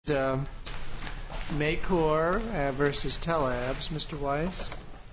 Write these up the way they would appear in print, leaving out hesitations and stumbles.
Makor versus Telabs. Mr. Weiss.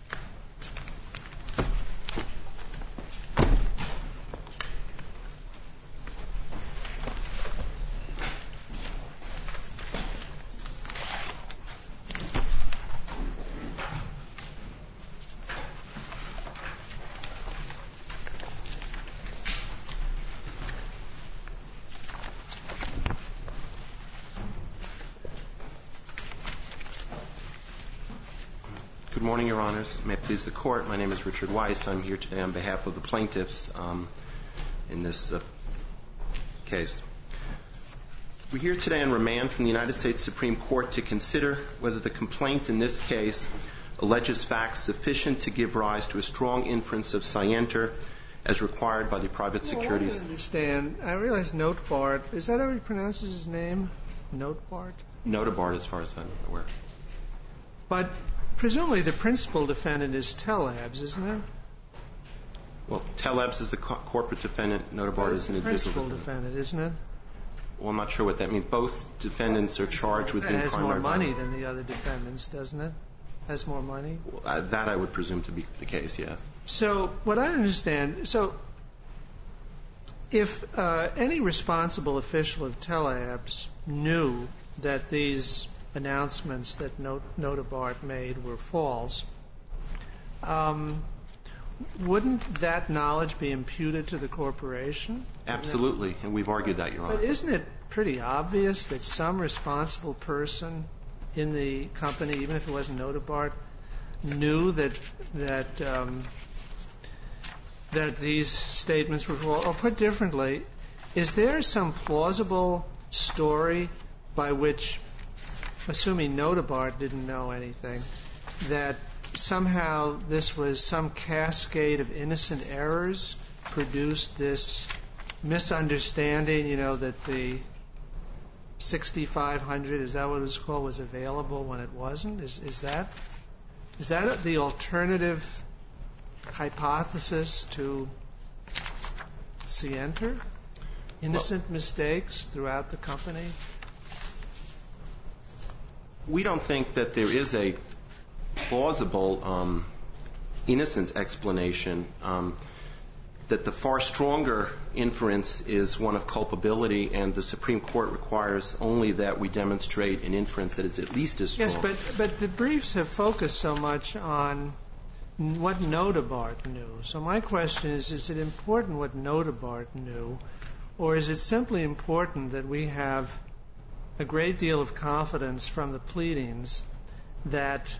Good morning, Your Honors. May it please the Court, my name is Richard Weiss. I'm here today on behalf of the plaintiffs in this case. We're here today on remand from the United States Supreme Court to consider whether the complaint in this case alleges facts sufficient to give rise to a strong inference of scienter as required by the private securities. I understand. I realize Notebart. Is that how he pronounces his name? Notebart? Notebart, as far as I'm aware. But presumably the principal defendant is Telabs, isn't it? Well, Telabs is the corporate defendant. Notebart is an individual principal defendant, isn't it? Well, I'm not sure what that means. Both defendants are charged with being primary. It has more money than the other defendants, doesn't it? Has more money? Well, that I would presume to be the case, yes. So what I understand, if any responsible official of Telabs knew that these announcements that Notebart made were false, wouldn't that knowledge be imputed to the corporation? Absolutely, and we've argued that, Your Honor. But isn't it pretty obvious that some responsible person in the company, even if it wasn't Notebart, knew that these statements were false? Or put differently, is there some plausible story by which, assuming Notebart didn't know anything, that somehow this was some cascade of innocent errors produced this misunderstanding, that the 6500, is that what it was called, was available when it wasn't? Is that the alternative hypothesis to scienter? Innocent mistakes throughout the company? We don't think that there is a plausible innocent explanation, that the far stronger inference is one of culpability, and the Supreme Court requires only that we demonstrate an inference that is at least as strong. Yes, but the briefs have focused so much on what Notebart knew. So my question is it important what Notebart knew, or is it simply important that we have a great deal of confidence from the pleadings that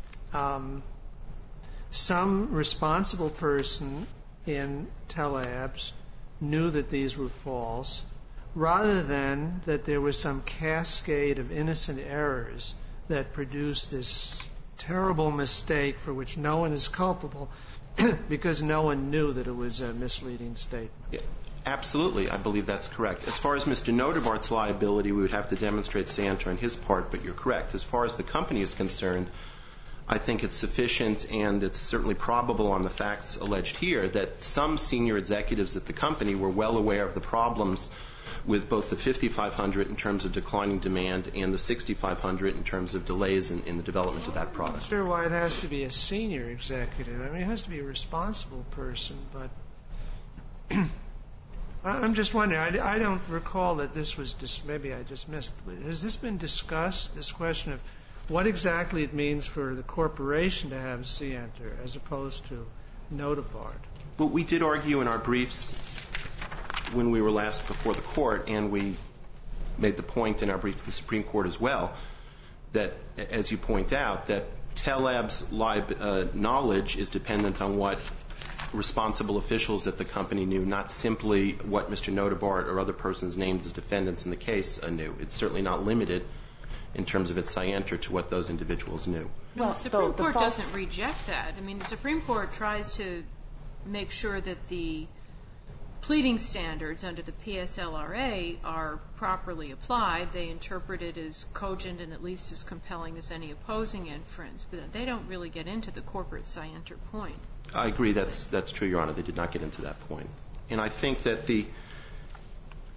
some responsible person in Telabs knew that these were false, rather than that there was some cascade of innocent errors that produced this terrible mistake for which no one is culpable because no one knew that it was a misleading statement? Yeah, absolutely, I believe that's correct. As far as Mr. Notebart's liability, we would have to demonstrate scienter on his part, but you're correct. As far as the company is concerned, I think it's sufficient, and it's certainly probable on the facts alleged here, that some senior executives at the company were well aware of the problems with both the 5500 in terms of declining demand and the 6500 in terms of delays in the development of that product. I'm not sure why it has to be a senior executive. I mean, it has to be a responsible person, but I'm just wondering. I don't recall that this was maybe I just missed. Has this been discussed, this question of what exactly it means for the corporation to have scienter as opposed to Notebart? Well, we did argue in our briefs when we were last before the court, and we made the point in our brief to the Supreme Court as well, that, as you point out, that Telab's knowledge is dependent on what responsible officials at the company knew, not simply what Mr. Notebart or other persons named as defendants in the case knew. It's certainly not limited in terms of its scienter to what those individuals knew. Well, the Supreme Court doesn't reject that. I mean, the Supreme Court tries to make sure that the pleading standards under the PSLRA are properly applied. They interpret it as cogent and at least as compelling as any opposing inference, but they don't really get into the corporate scienter point. I agree. That's true, Your Honor. They did not get into that point. And I think that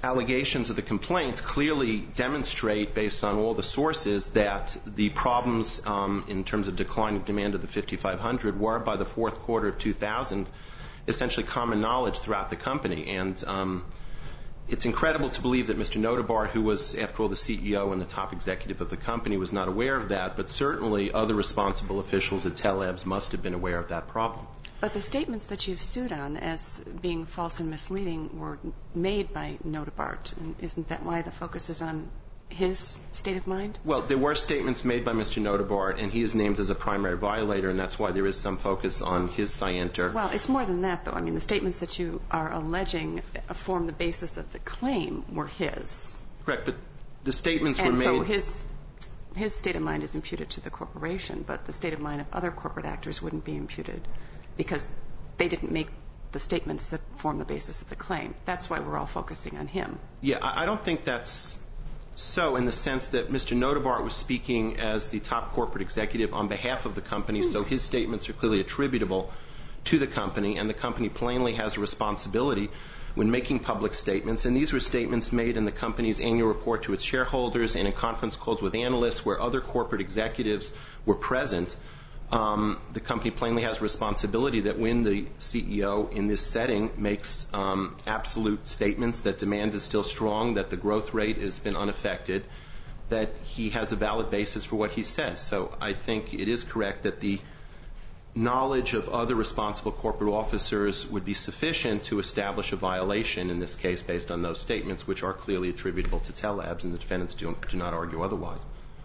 allegations of the complaint clearly demonstrate, based on all the sources, that the problems in terms of declining demand of the 5500 were, by the fourth quarter of 2000, essentially common knowledge throughout the company. And it's incredible to believe that Mr. Notebaert, who was, after all, the CEO and the top executive of the company, was not aware of that, but certainly other responsible officials at Telabs must have been aware of that problem. But the statements that you've sued on as being false and misleading were made by Notebaert, and isn't that why the focus is on his state of mind? Well, there were statements made by Mr. Notebaert, and he is named as a primary violator, and that's why there is some focus on his scienter. Well, it's more than that, though. I mean, the statements that you are alleging form the basis of the claim were his. Correct, but the statements were made... And so his state of mind is imputed to the corporation, but the state of mind of other corporate actors wouldn't be imputed because they didn't make the statements that form the basis of the claim. That's why we're all focusing on him. Yeah, I don't think that's so, in the sense that Mr. Notebaert was speaking as the top corporate executive on behalf of the company, so his statements are clearly attributable to the company, and the company plainly has a responsibility when making public statements. And these were statements made in the company's annual report to its shareholders and in conference calls with analysts where other corporate executives were present. The company plainly has a responsibility that when the CEO in this setting makes absolute statements that demand is still strong, that the growth rate has been unaffected, that he has a valid basis for what he says. So I think it is correct that the knowledge of other responsible corporate officers would be sufficient to establish a violation, in this case based on those statements, which are clearly attributable to Telabs, and the defendants do not argue otherwise.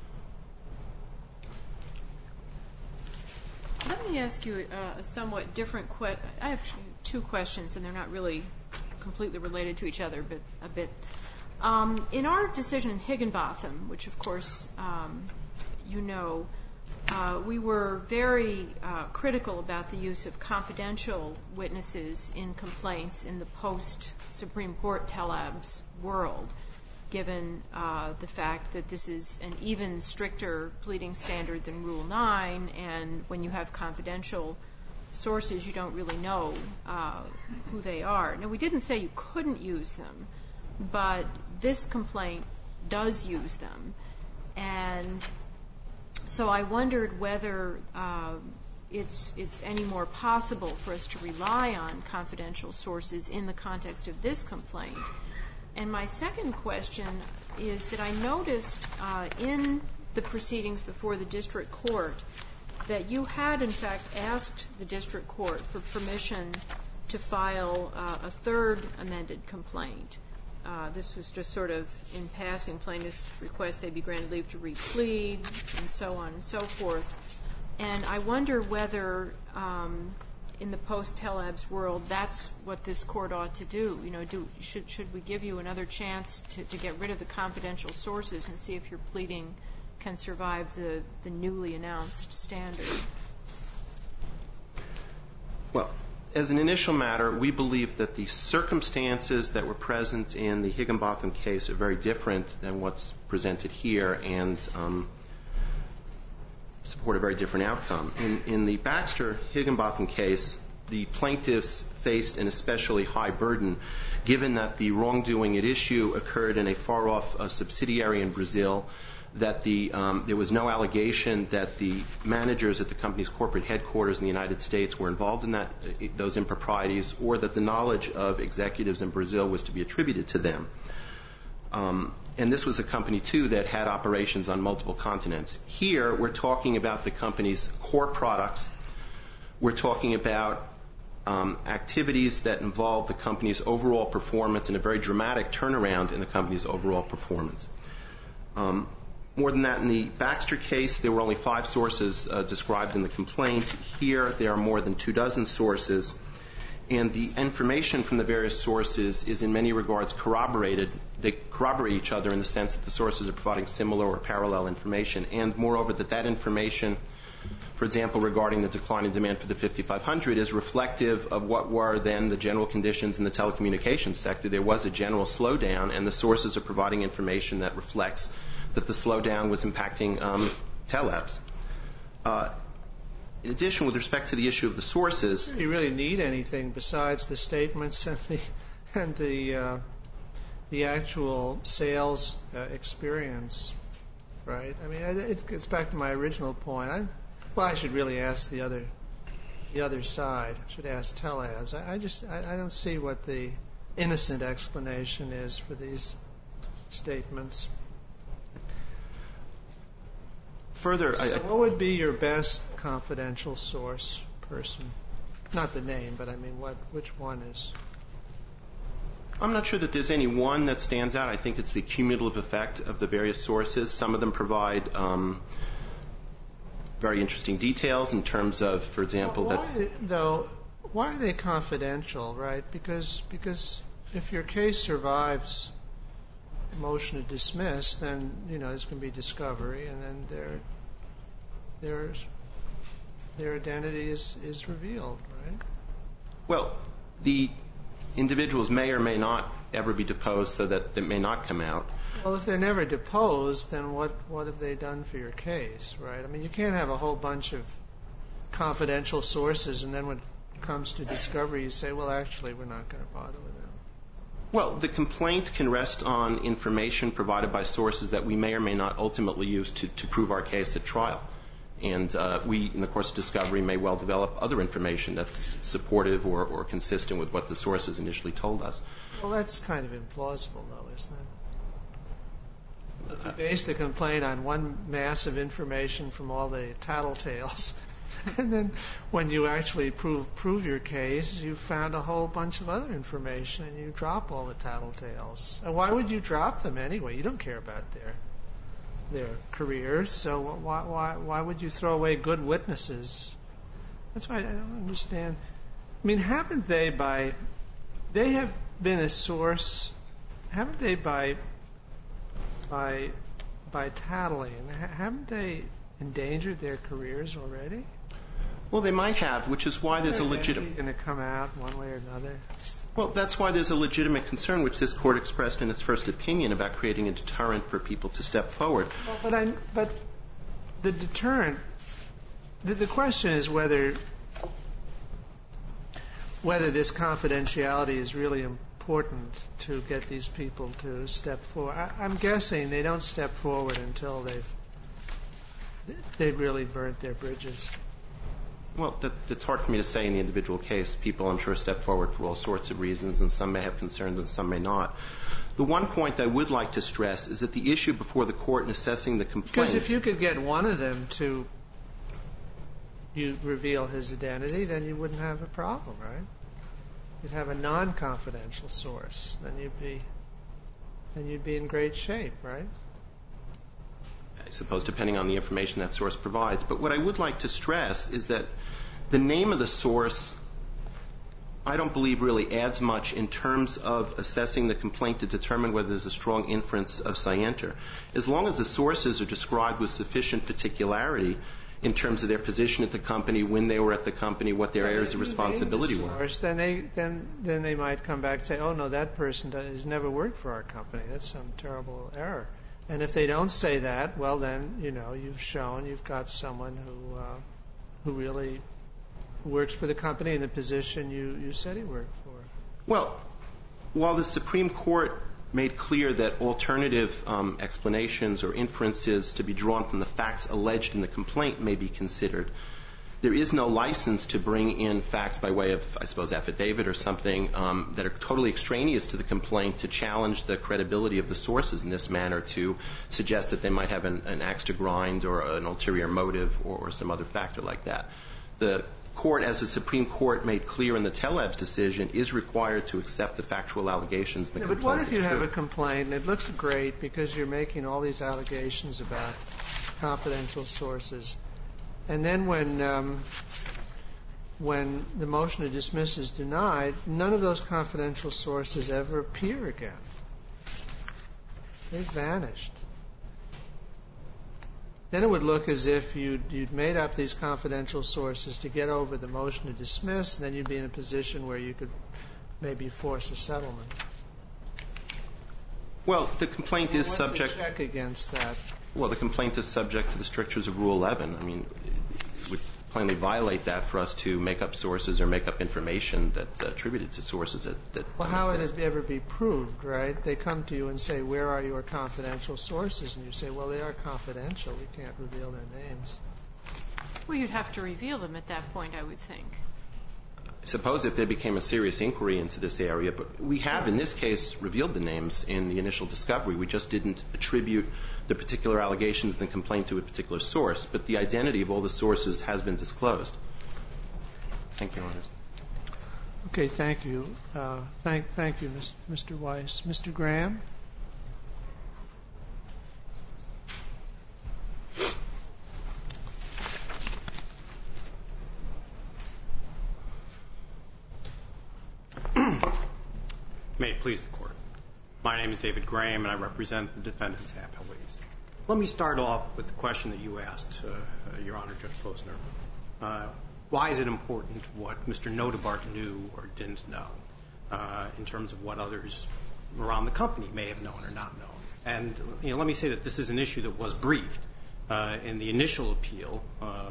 Let me ask you a somewhat different question. I have two questions, and they're not really completely related to each other, but a bit. In our decision in Higginbotham, which of course you know, we were very critical about the use of confidential witnesses in complaints in the post-Supreme Court Telabs world, given the fact that this is an even stricter pleading standard than Rule 9, and when you have confidential sources, you don't really know who they are. Now, we didn't say you couldn't use them, but this complaint does use them. And so I wondered whether it's any more possible for us to rely on confidential sources in the context of this complaint. And my second question is that I noticed in the proceedings before the district court that you had, in fact, asked the district court for permission to file a third amended complaint. This was just sort of in passing, plaintiffs' request they be granted leave to replead, and so on and so forth. And I wonder whether in the post-Telabs world, that's what this court ought to do. You know, should we give you another chance to get rid of the confidential sources and see if your pleading can survive the newly announced standard? Well, as an initial matter, we believe that the circumstances that were present in the Higginbotham case are very different than what's presented here and support a very different outcome. In the Baxter-Higginbotham case, the plaintiffs faced an especially high burden, given that the wrongdoing at issue occurred in a far-off subsidiary in Brazil, that there was no allegation that the managers at the company's corporate headquarters in the United States were involved in those improprieties, or that the knowledge of executives in Brazil was to be attributed to them. And this was a company, too, that had operations on multiple continents. Here, we're talking about the company's core products. We're talking about activities that involve the company's overall performance and a very dramatic turnaround in the company's overall performance. More than that, in the Baxter case, there were only 5 sources described in the complaint. Here, there are more than 24 sources. And the information from the various sources is in many regards corroborated. They corroborate each other in the sense that the sources are providing similar or parallel information. And moreover, that information, for example, regarding the decline in demand for the 5500 is reflective of what were then the general conditions in the telecommunications sector. There was a general slowdown, and the sources are providing information that reflects that the slowdown was impacting Telabs. In addition, with respect to the issue of the sources... Do you really need anything besides the statements and the actual sales experience, right? I mean, it gets back to my original point. I should really ask the other side. I should ask Telabs. I don't see what the innocent explanation is for these statements. Further, what would be your best confidential source person? Not the name, but I mean, which one is? I'm not sure that there's any one that stands out. I think it's the cumulative effect of the various sources. Some of them provide very interesting details in terms of, for example, why are they confidential, right? Because if your case survives motion to dismiss, then there's going to be discovery, and then their identity is revealed, right? Well, the individuals may or may not ever be deposed, so that it may not come out. Well, if they're never deposed, then what have they done for your case, right? I mean, you can't have a whole bunch of confidential sources, and then when it comes to discovery, you say, well, actually, we're not going to bother with them. Well, the complaint can rest on information provided by sources that we may or may not ultimately use to prove our case at trial. And we, in the course of discovery, may well develop other information that's supportive or consistent with what the sources initially told us. Well, that's kind of implausible, though, isn't it? You base the complaint on one mass of information from all the tattletales, and then when you actually prove your case, you found a whole bunch of other information, and you drop all the tattletales. And why would you drop them anyway? You don't care about their careers, so why would you throw away good witnesses? That's why I don't understand. I mean, haven't they have been a source, haven't they by tattling, haven't they endangered their careers already? Well, they might have, which is why there's a legitimate... going to come out one way or another? Well, that's why there's a legitimate concern, which this Court expressed in its first opinion about creating a deterrent for people to step forward. Well, but the deterrent, the question is whether this confidentiality is really important to get these people to step forward. I'm guessing they don't step forward until they've really burnt their bridges. Well, it's hard for me to say in the individual case. People, I'm sure, step forward for all sorts of reasons, and some may have concerns and some may not. The one point I would like to stress is that the issue before the Court in assessing the complaint... Because if you could get one of them to reveal his identity, then you wouldn't have a problem, right? You'd have a non-confidential source. Then you'd be in great shape, right? I suppose, depending on the information that source provides. But what I would like to stress is that the name of the source, I don't believe, really adds much in terms of assessing the complaint to determine whether there's a strong inference of scienter. As long as the sources are described with sufficient particularity in terms of their position at the company, when they were at the company, what their areas of responsibility were. Then they might come back and say, oh, no, that person has never worked for our company. That's some terrible error. And if they don't say that, well, then, you've shown you've got someone who really works for the company in the position you said he worked for. Well, while the Supreme Court made clear that alternative explanations or inferences to be drawn from the facts alleged in the complaint may be considered, there is no license to bring in facts by way of, I suppose, affidavit or something that are totally extraneous to the complaint to challenge the credibility of the sources in this manner, to suggest that they might have an axe to grind or an ulterior motive or some other factor like that. The Court, as the Supreme Court made clear in the Telabs decision, is required to accept the factual allegations in the complaint. But what if you have a complaint and it looks great because you're making all these allegations about confidential sources, and then when the motion to dismiss is denied, none of those confidential sources ever appear again. They've vanished. Then it would look as if you'd made up these confidential sources to get over the motion to dismiss, and then you'd be in a position where you could maybe force a settlement. Well, the complaint is subject... What's the check against that? Well, the complaint is subject to the strictures of Rule 11. I mean, plainly violate that for us to make up sources or make up information that's attributed to sources that Well, don't how would exist. it ever be proved, right? They come to you and say, where are your confidential sources? And you say, well, they are confidential. We can't reveal their names. Well, you'd have to reveal them at that point, I would think. Suppose if there became a serious inquiry into this area, but we have in this case revealed the names in the initial discovery. We just didn't attribute the particular allegations in the complaint to a particular source, but the identity of all the sources has been disclosed. Thank you, Your Honors. Okay, thank you. Thank you, Mr. Weiss. Mr. Graham? May it please the Court. My name is David Graham, and I represent the defendants' appellees. Let me start off with the question that you asked, Your Honor, Judge Posner. Why is it important what Mr. Notabart knew or didn't know in terms of what others around the company may have known or not known? And let me say that this is an issue that was briefed in the initial appeal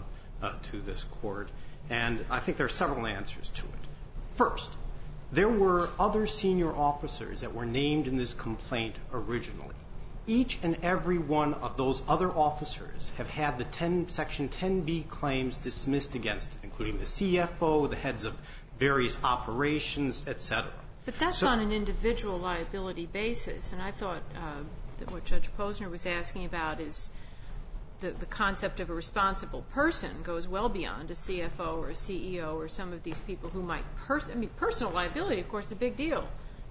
to this Court, and I think there are several answers to it. First, there were other senior officers that were named in this complaint originally. Each and every one of those other officers have had the Section 10B claims dismissed against it, including the CFO, the heads of various operations, etc. But that's on an individual liability basis, and I thought that what Judge Posner was asking about is the concept of a responsible person goes well beyond a CFO or a CEO or some of these people who might personal liability, of course, is a big deal.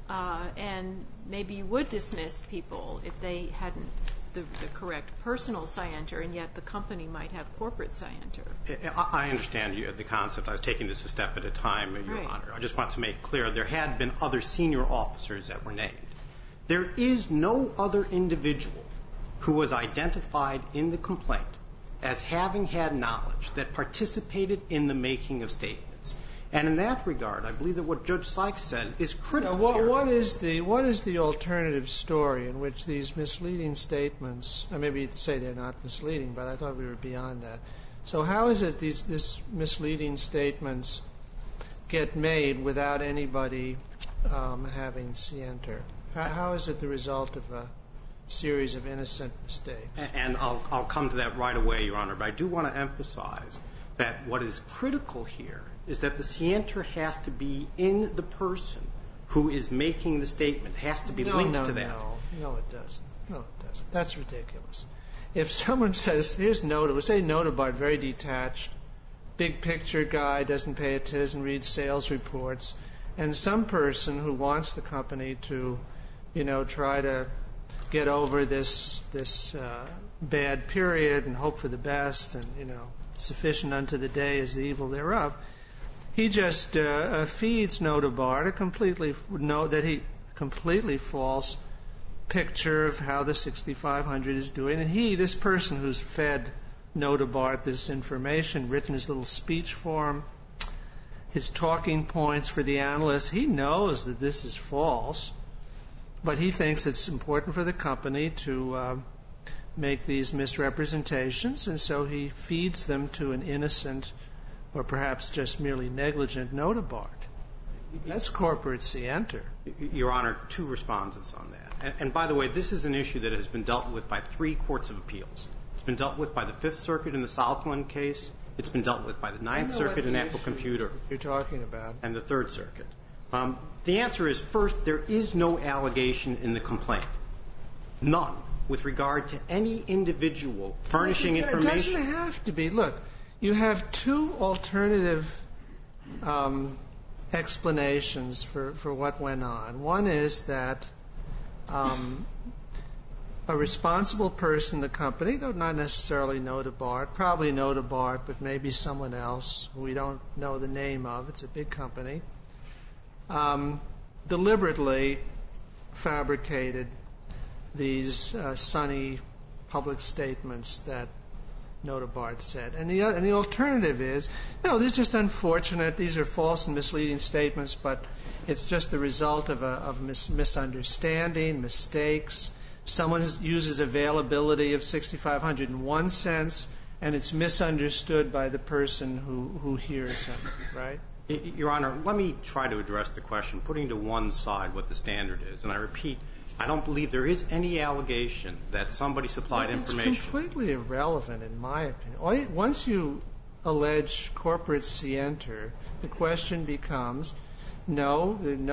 And maybe you would dismiss people if they hadn't the correct personal scienter, and yet the company might have corporate scienter. I understand the concept. I was taking this a step at a time, Your Honor. I just want to make clear there had been other senior officers that were named. There is no other individual who was identified in the complaint as having had knowledge that participated in the making of statements. And in that regard, I believe that what Judge Sykes said is critical here. What is the alternative story in which these misleading statements, maybe you'd say they're not misleading, but I thought we were beyond that. So how is it these misleading statements get made without anybody having scienter? How is it the result of a series of innocent mistakes? And I'll come to that right away, Your Honor, but I do want to emphasize that what is critical here is that the scienter has to be in the person who is making the statement. It has to be linked to that. No, it doesn't. No, it doesn't. That's ridiculous. If someone says, here's Notabart, say Notabart, very detached, big picture guy, doesn't read sales reports, and some person who wants the company to, try to get over this bad period and hope for the best and, sufficient unto the day is the evil thereof, he just feeds Notabart a completely false picture of how the 6500 is doing. And this person who's fed Notabart this information, written his little speech for him, his talking points for the analysts, he knows that this is false, but he thinks it's important for the company to make these misrepresentations, and so he feeds them to an innocent or perhaps just merely negligent Notabart. That's corporate scienter. Your Honor, two responses on that. And by the way, this is an issue that has been dealt with by 3 courts of appeals. It's been dealt with by the Fifth Circuit in the Southland case. It's been dealt with by the Ninth Circuit in Apple Computer. You're talking about. And the Third Circuit. The answer is, first, there is no allegation in the complaint. None. With regard to any individual furnishing information. It doesn't have to be. Look, you have 2 alternative explanations for what went on. One is that a responsible person in the company, though not necessarily Notabart, probably Notabart, but maybe someone else who we don't know the name of, it's a big company, deliberately fabricated these sunny public statements that Notabart said. And the alternative is, no, this is just unfortunate. These are false and misleading statements, but it's just the result of misunderstanding, mistakes. Someone uses availability of 6500 in one sense, and it's misunderstood by the person who hears him, right? Your Honor, let me try to address the question, putting to one side what the standard is. And I repeat, I don't believe there is any allegation that somebody supplied information. It's completely irrelevant, in my opinion. Once you allege corporate scienter, the question becomes, no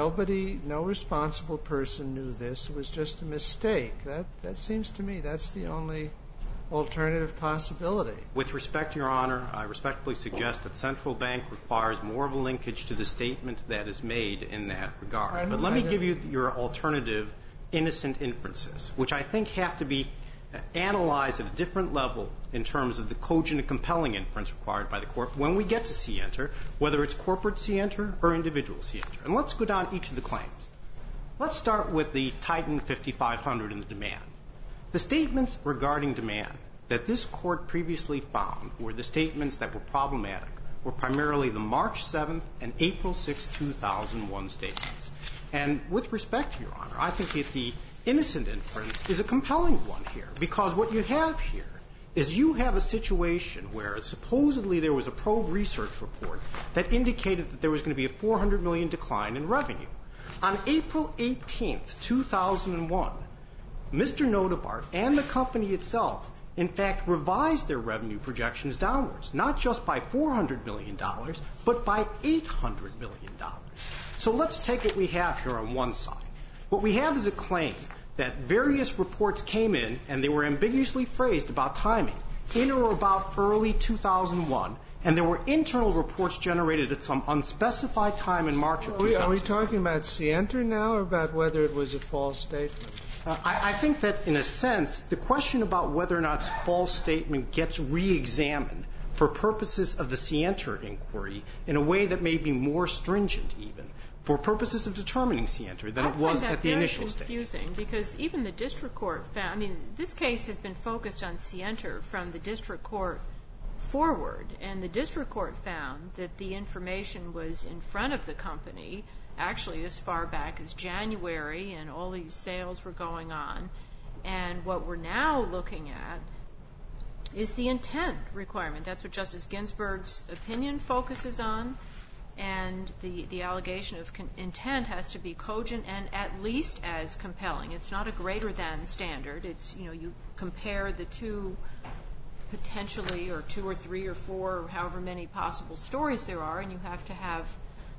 responsible person knew this. It was just a mistake. That seems to me that's the only alternative possibility. With respect, Your Honor, I respectfully suggest that central bank requires more of a linkage to the statement that is made in that regard. But let me give you your alternative innocent inferences, which I think have to be analyzed at a different level in terms of the cogent and compelling inference required by the court when we get to scienter, whether it's corporate scienter or individual scienter. And let's go down each of the claims. Let's start with the Titan 5500 and the demand. The statements regarding demand that this court previously found were the statements that were problematic were primarily the March 7th and April 6, 2001 statements. And with respect to Your Honor, I think that the innocent inference is a compelling one here, because what you have here is you have a situation where supposedly there was a probe research report that indicated that there was going to be a $400 million decline in revenue. On April 18th, 2001, Mr. Notabart and the company itself, in fact, revised their revenue projections downwards, not just by $400 million, but by $800 million. So let's take what we have here on one side. What we have is a claim that various reports came in, and they were ambiguously phrased about timing, in or about early 2001, and there were internal reports generated at some unspecified time in March of 2001. Are we talking about scienter now or about whether it was a false statement? I think that, in a sense, the question about whether or not it's a false statement gets re-examined for purposes of the scienter inquiry in a way that may be more stringent, even, for purposes of determining scienter than it was at the initial stage. I find that very confusing, because even the district court found, I mean, this case has been focused on scienter from the district court forward, and the district court found that the information was in front of the company actually as far back as January, and all these sales were going on. And what we're now looking at is the intent requirement. That's what Justice Ginsburg's opinion focuses on. And the allegation of intent has to be cogent and at least as compelling. It's not a greater than standard. It's, you compare the two potentially, or two or three or four, or however many possible stories there are, and you have to have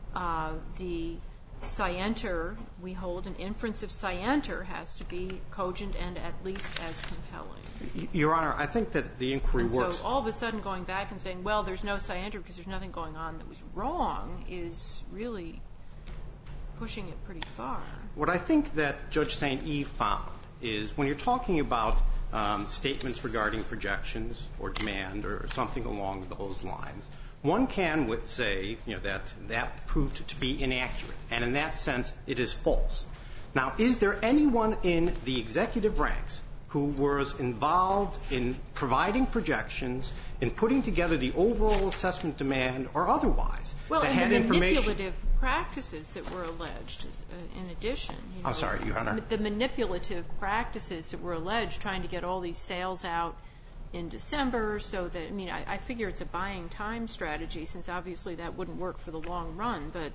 the scienter, we hold an inference of scienter has to be cogent and at least as compelling. Your Honor, I think that the inquiry works. So all of a sudden going back and saying, well, there's no scienter because there's nothing going on that was wrong is really pushing it pretty far. What I think that Judge St. Eve found is when you're talking about statements regarding projections or demand or something along those lines, one can say that proved to be inaccurate, and in that sense it is false. Now, is there anyone in the executive ranks who was involved in providing projections, in putting together the overall assessment demand or otherwise that had information? Well, and the manipulative practices that were alleged in addition. I'm sorry, Your Honor. The manipulative practices that were alleged, trying to get all these sales out in December so that, I figure it's a buying time strategy since obviously that wouldn't work for the long run, but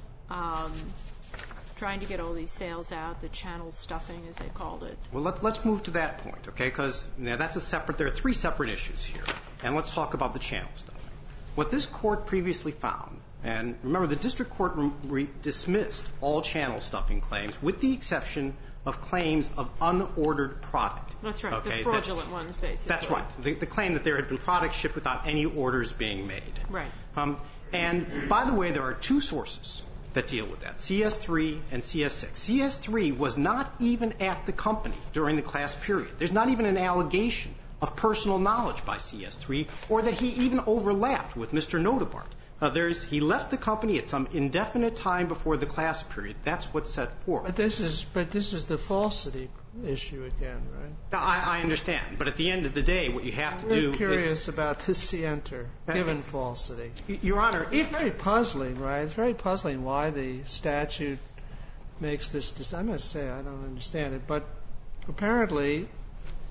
trying to get all these sales out, the channel stuffing as they called it. Well, let's move to that point, okay, because that's there are three separate issues here, and let's talk about the channel stuffing. What this court previously found, and remember the district court dismissed all channel stuffing claims with the exception of claims of unordered product. That's right, the fraudulent ones, basically. That's right, the claim that there had been product shipped without any orders being made. Right. And by the way, there are two sources that deal with that, CS3 and CS6. CS3 was not even at the company during the class period. There's not even an allegation of personal knowledge by CS3 or that he even overlapped with Mr. Notabart. He left the company at some indefinite time before the class period. That's what's set forth. But this is the falsity issue again, right? I understand. But at the end of the day, what you have to do... We're curious about to scienter, given falsity. Your Honor, It's very puzzling, right? It's very puzzling why the statute makes this... I must say, I don't understand it. But apparently,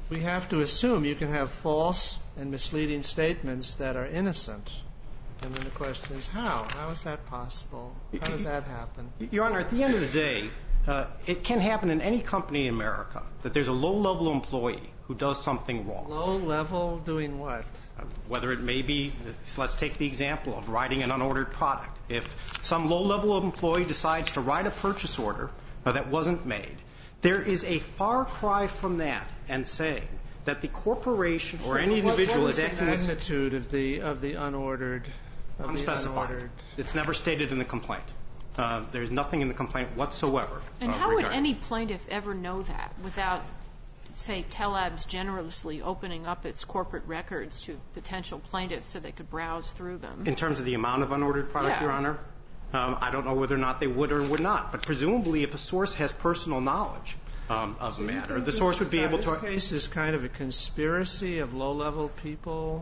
we have to assume you can have false and misleading statements that are innocent. And then the question is how? How is that possible? How did that happen? Your Honor, at the end of the day, it can happen in any company in America that there's a low-level employee who does something wrong. Low-level doing what? Whether it may be, let's take the example of writing an unordered product. If some low-level employee decides to write a purchase order that wasn't made, there is a far cry from that and saying that the corporation or any individual is acting with... What is the magnitude of the unordered? Unspecified. It's never stated in the complaint. There's nothing in the complaint whatsoever. And how would any plaintiff ever know that without, say, Tellabs generously opening up its corporate records to potential plaintiffs so they could browse through them? In terms of the amount of unordered product, Your Honor? I don't know whether or not they would or would not. But presumably, if a source has personal knowledge of the matter, the source would be able to... This case is kind of a conspiracy of low-level people?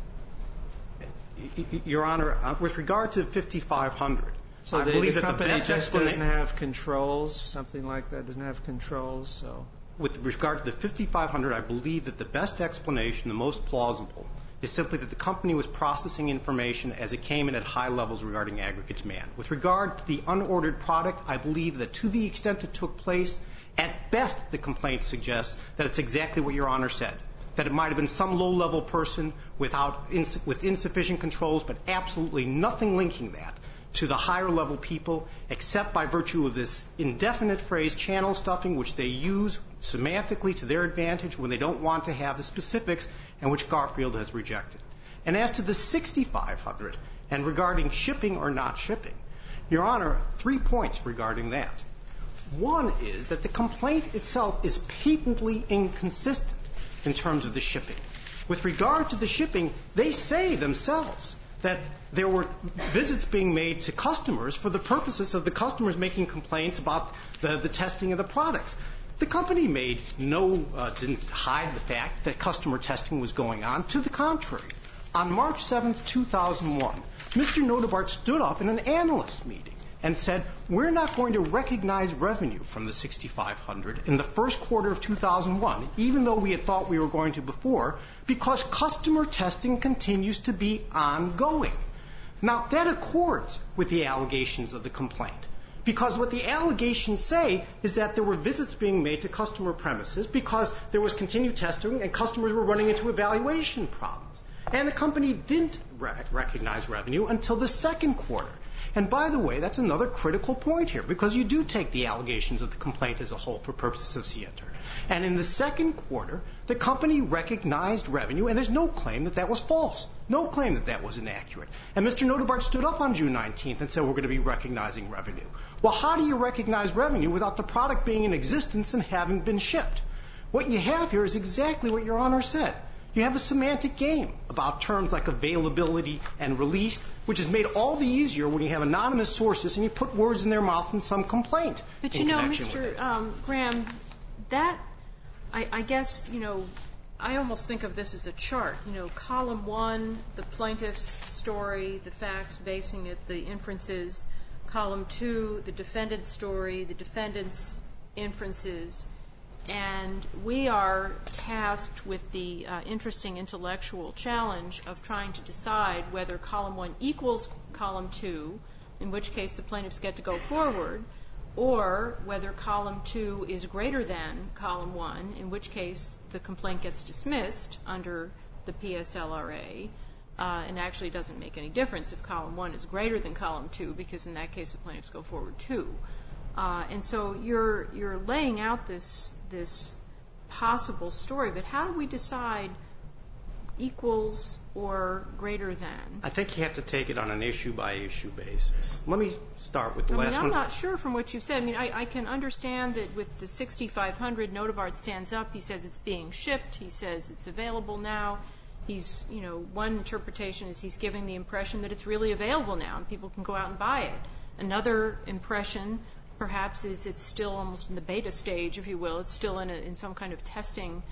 Your Honor, with regard to 5,500, so I believe that the company best just doesn't have controls, something like that, doesn't have controls, so... With regard to the 5,500, I believe that the best explanation, the most plausible, is simply that the company was processing information as it came in at high levels regarding aggregate demand. With regard to the unordered product, I believe that to the extent it took place, at best the complaint suggests that it's exactly what Your Honor said, that it might have been some low-level person with insufficient controls, but absolutely nothing linking that to the higher-level people except by virtue of this indefinite phrase, channel stuffing, which they use semantically to their advantage when they don't want to have the specifics and which Garfield has rejected. And as to the 6,500 and regarding shipping or not shipping, Your Honor, 3 points regarding that. One is that the complaint itself is patently inconsistent in terms of the shipping. With regard to the shipping, they say themselves that there were visits being made to customers for the purposes of the customers making complaints about the testing of the products. The company didn't hide the fact that customer testing was going on. To the contrary, on March 7th, 2001, Mr. Notabart stood up in an analyst meeting and said, we're not going to recognize revenue from the 6,500 in the first quarter of 2001, even though we had thought we were going to before, because customer testing continues to be ongoing. Now, that accords with the allegations of the complaint, because what the allegations say is that there were visits being made to customer premises because there was continued testing and customers were running into evaluation problems. And the company didn't recognize revenue until the second quarter. And by the way, that's another critical point here, because you do take the allegations of the complaint as a whole for purposes of Sienter. And in the second quarter, the company recognized revenue, and there's no claim that that was false, no claim that that was inaccurate. And Mr. Notabart stood up on June 19th and said, we're going to be recognizing revenue. Well, how do you recognize revenue without the product being in existence and having been shipped? What you have here is exactly what Your Honor said. You have a semantic game about terms like availability and released, which is made all the easier when you have anonymous sources and you put words in their mouth in some complaint. But you know, Mr. Graham, that, I guess, you know, I almost think of this as a chart. You know, column 1, the plaintiff's story, the facts basing it, the inferences. Column 2, the defendant's story, the defendant's inferences. And we are tasked with the interesting intellectual challenge of trying to decide whether column 1 equals column 2, in which case the plaintiffs get to go forward, or whether column 2 is greater than column 1, in which case the complaint gets dismissed under the PSLRA, and actually it doesn't make any difference if column 1 is greater than column 2, because in that case the plaintiffs go forward too. And so you're laying out this possible story, but how do we decide equals or greater than? I think you have to take it on an issue-by-issue basis. Let me start with the last one. I'm not sure from what you've said. I mean, I can understand that with the 6,500, Notabart stands up. He says it's being shipped. He says it's available now. He's, you know, one interpretation is he's giving the impression that it's really available now and people can go out and buy it. Another impression perhaps is it's still almost in the beta stage, if you will. It's still in some kind of testing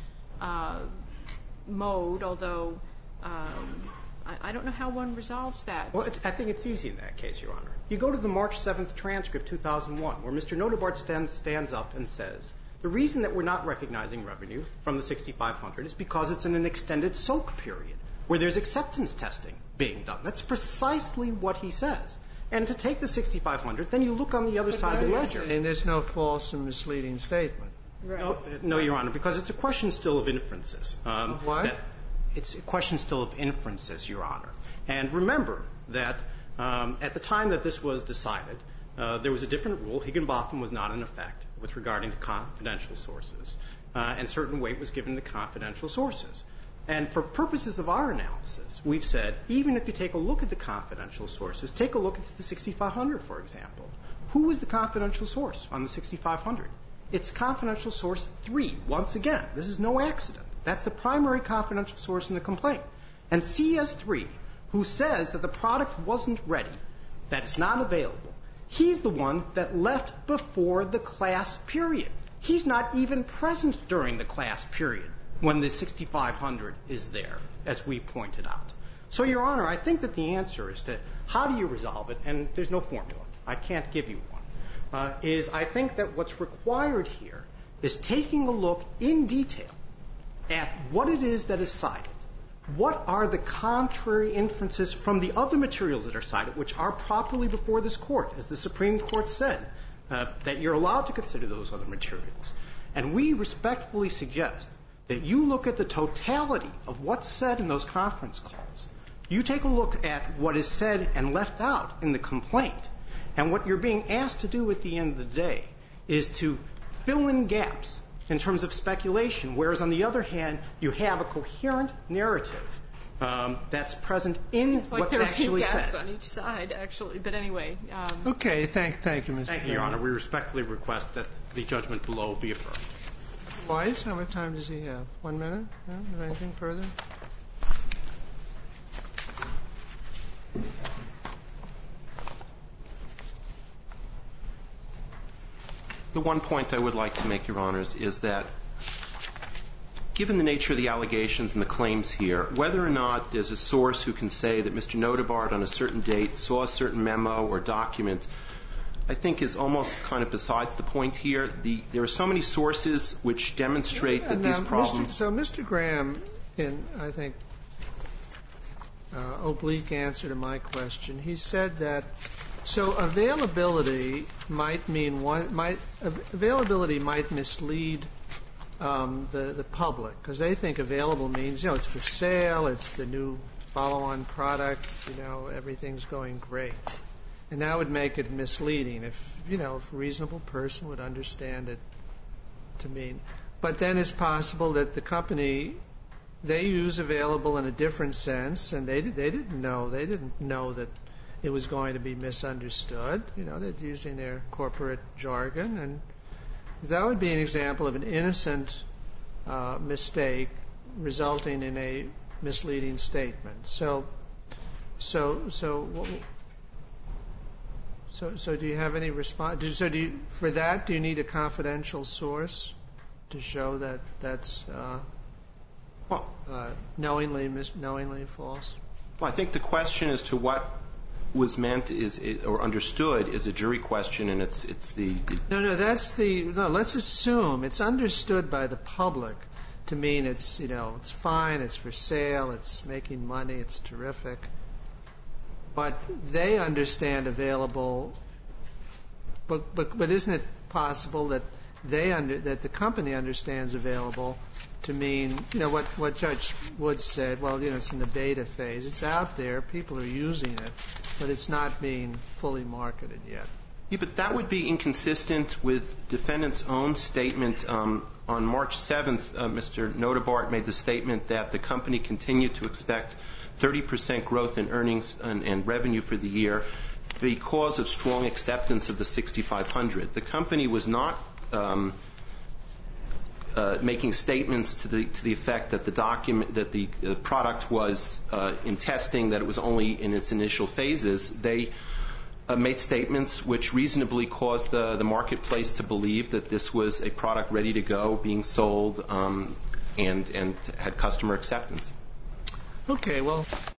mode, although I don't know how one resolves that. Well, I think it's easy in that case, Your Honor. You go to the March 7th transcript, 2001, where Mr. Notabart stands up and says The reason that we're not recognizing revenue from the 6,500 is because it's in an extended soak period where there's acceptance testing being done. That's precisely what he says. And to take the 6,500, then you look on the other side of the ledger. And there's no false and misleading statement. Right. No, Your Honor, because it's a question still of inferences. What? It's a question still of inferences, Your Honor. And remember that at the time that this was decided, there was a different rule. Higginbotham was not in effect with regarding to confidential sources, and certain weight was given to confidential sources. And for purposes of our analysis, we've said, even if you take a look at the confidential sources, take a look at the 6,500, for example. Who is the confidential source on the 6,500? It's confidential source 3. Once again, this is no accident. That's the primary confidential source in the complaint. And CS3, who says that the product wasn't ready, that it's not available, he's the one that left before the class period. He's not even present during the class period when the 6,500 is there, as we pointed out. So, Your Honor, I think that the answer is to how do you resolve it, and there's no formula. I can't give you one. Is I think that what's required here is taking a look in detail at what it is that is cited. What are the contrary inferences from the other materials that are cited, which are properly before this Court, as the Supreme Court said, that you're allowed to consider those other materials. And we respectfully suggest that you look at the totality of what's said in those conference calls. You take a look at what is said and left out in the complaint. And what you're being asked to do at the end of the day is to fill in gaps in terms of speculation, whereas on the other hand, you have a coherent narrative that's present in what's actually said. Gaps on each side, actually. But anyway. Okay. Thank you, Mr. Thank you, Your Honor. We respectfully request that the judgment below be affirmed. Weiss, how much time does he have? 1 minute? No? Anything further? The one point I would like to make, Your Honors, is that given the nature of the allegations and the claims here, whether or not there's a source who can say that Mr. Notabart on a certain date saw a certain memo or document, I think is almost kind of besides the point here. There are so many sources which demonstrate that these problems... So Mr. Graham, in, I think, oblique answer to my question, he said that so availability might mean availability might mislead the public, because they think available means, it's for sale, it's the new follow-on product, everything's going great. And that would make it misleading if a reasonable person would understand it to mean. But then it's possible that the company, they use available in a different sense, and they didn't know that it was going to be misunderstood. They're using their corporate jargon, and that would be an example of an innocent mistake resulting in a misleading statement. So do you have any response? So for that, do you need a confidential source to show that that's knowingly false? Well, I think the question as to what was meant or understood is a jury question, and it's the... No, let's assume it's understood by the public to mean it's fine, it's for sale, it's making money, it's terrific. But they understand available, but isn't it possible that that the company understands available to mean, what Judge Woods said, it's in the beta phase. It's out there, people are using it, but it's not being fully marketed yet. Yeah, but that would be inconsistent with defendant's own statement. On March 7th, Mr. Notabart made the statement that the company continued to expect 30% growth in earnings and revenue for the year because of strong acceptance of the 6,500. The company was not making statements to the effect that the product was in testing, that it was only in its initial phases. They made statements which reasonably caused the marketplace to believe that this was a product ready to go, being sold, and had customer acceptance. Okay, well...